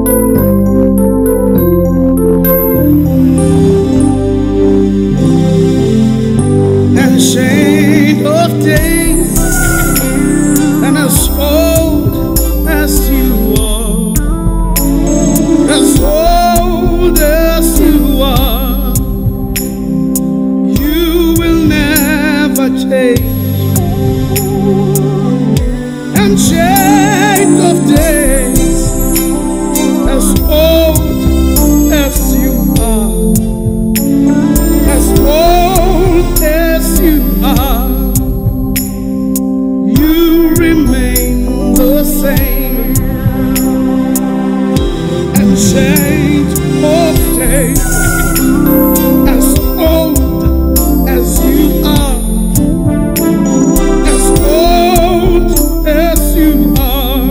Ancient of days, and as old as you are, as old as you are, you will never change. Ancient of days, as old as you are, as old as you are, you remain the same. Ancient of days, as old as you are, as old as you are,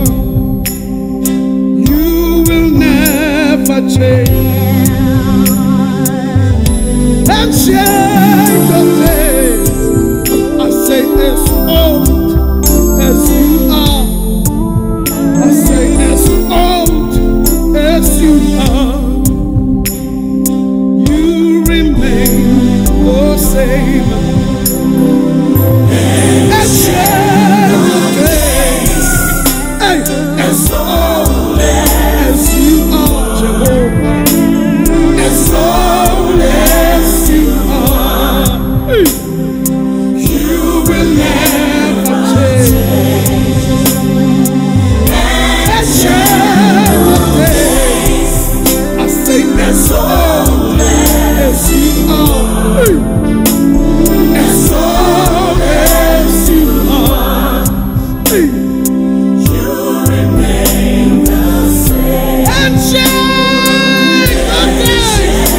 you will never change. Ancient of days, I say as old as you are, I say as old as you are, you remain the same. Ancient of days, hey, as old as you are, Jehovah, as old as you are, hey, you will never change. Ancient of days, I say as old as you are, hey, as old as you are, hey, you remain the same. Ancient of days,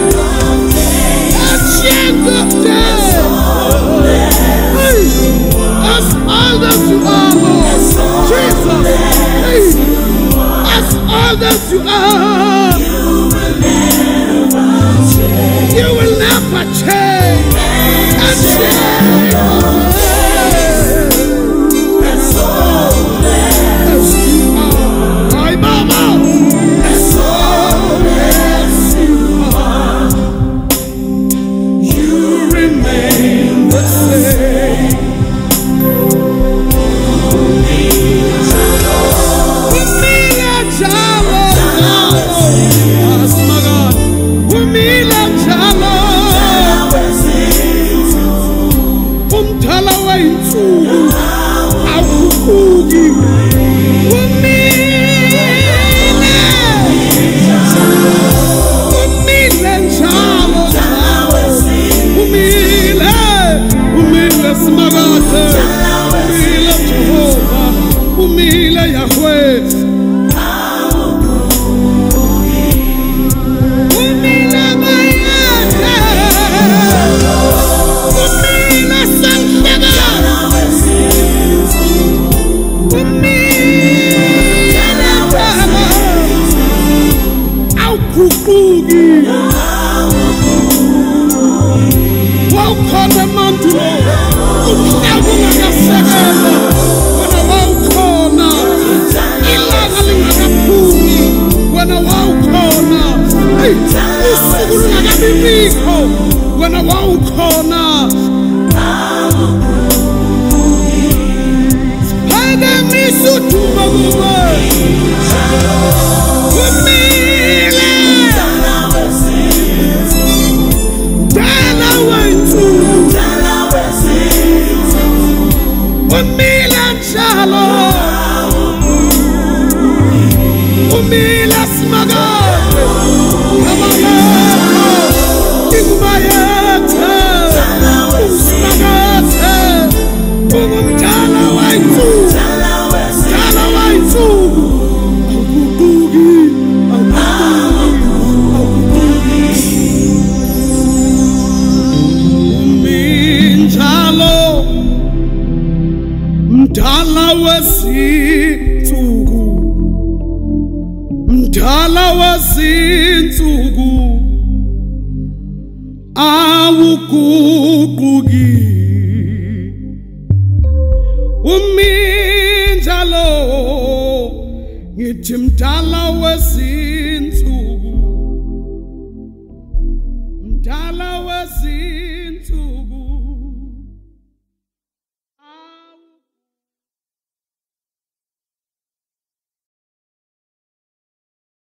ancient of days, hey, as old as you are, Lord Jesus, hey, as old as you are, you will never change. Ancient of days, as old as you are, my mama, as old as you are, you remain the same. Umila jalo, yes, my God. Umila jalo, umthala wayinsuku awukuki. Umile njalo, umile smagate, umile Jehovah, umile Yahweh, umile Mayate, umile Sanshega, umile Tama, awukuki. Wawukhona mandulo, umhlaba ungakasekelwa, wena wawukhona, ilanga lingakaphumi, wena wawukhona, hey, usuku lungakabibikho, wena wawukhona. Siphakamisile udumo kuwe, umile Dala wethu, umila njalo, umila smagate, kabaleko, ikubayethe, usmagate, ungumdala wethu, dala wethu, awuguquki, uminjalo, mdala wezinsuku, mdala wezinsuku, awuguquki. Uminjalo, Ngithi mdala wesizwe